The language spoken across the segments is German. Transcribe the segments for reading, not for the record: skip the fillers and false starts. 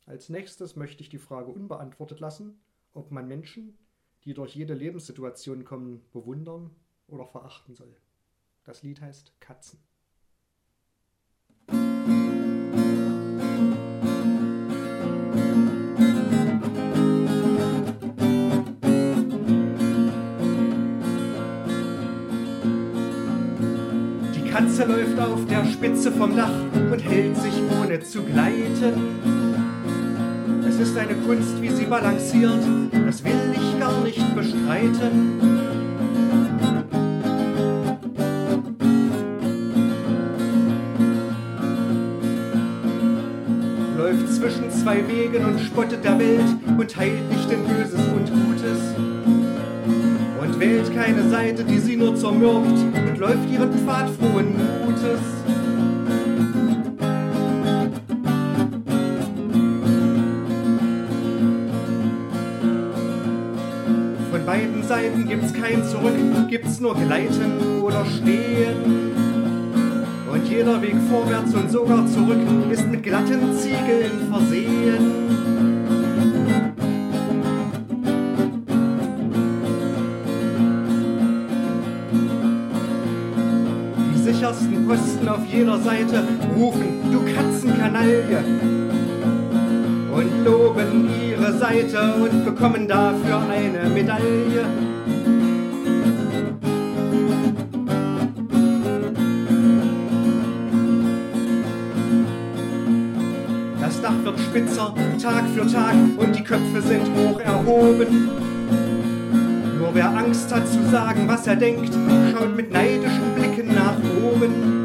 Als nächstes möchte ich die Frage unbeantwortet lassen, ob man Menschen, die durch jede Lebenssituation kommen, bewundern oder verachten soll. Das Lied heißt Katzen. Die Katze läuft auf der Spitze vom Dach und hält sich ohne zu gleiten. Es ist eine Kunst, wie sie balanciert, das will ich gar nicht bestreiten. Läuft zwischen zwei Wegen und spottet der Welt und teilt nicht in Böses und Gutes. Und wählt keine Seite, die sie nur zermürbt, und läuft ihren Pfad frohen Mutes. Von beiden Seiten gibt's kein Zurück, gibt's nur Gleiten oder Stehen. Und jeder Weg vorwärts und sogar zurück ist mit glatten Ziegeln versehen. Die sichersten Posten auf jeder Seite rufen, du Katzenkanaille, und loben ihre Seite und bekommen dafür eine Medaille. Das Dach wird spitzer, Tag für Tag, und die Köpfe sind hoch erhoben. Nur wer Angst hat zu sagen, was er denkt, schaut mit neidischen Blicken nach oben.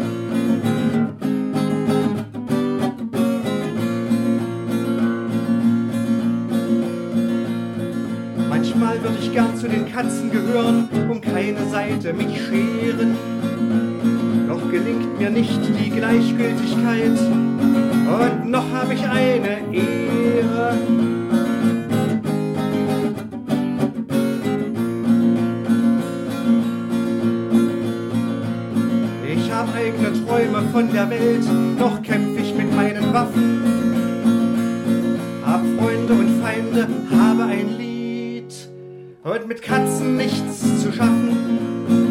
Manchmal würde ich gern zu den Katzen gehören, um keine Seite mich scheren. Doch gelingt mir nicht die Gleichgültigkeit, und noch habe ich eine Ehre. Ich habe eigene Träume von der Welt, noch kämpfe ich mit meinen Waffen. Hab Freunde und Feinde, habe ein Lied und mit Katzen nichts zu schaffen.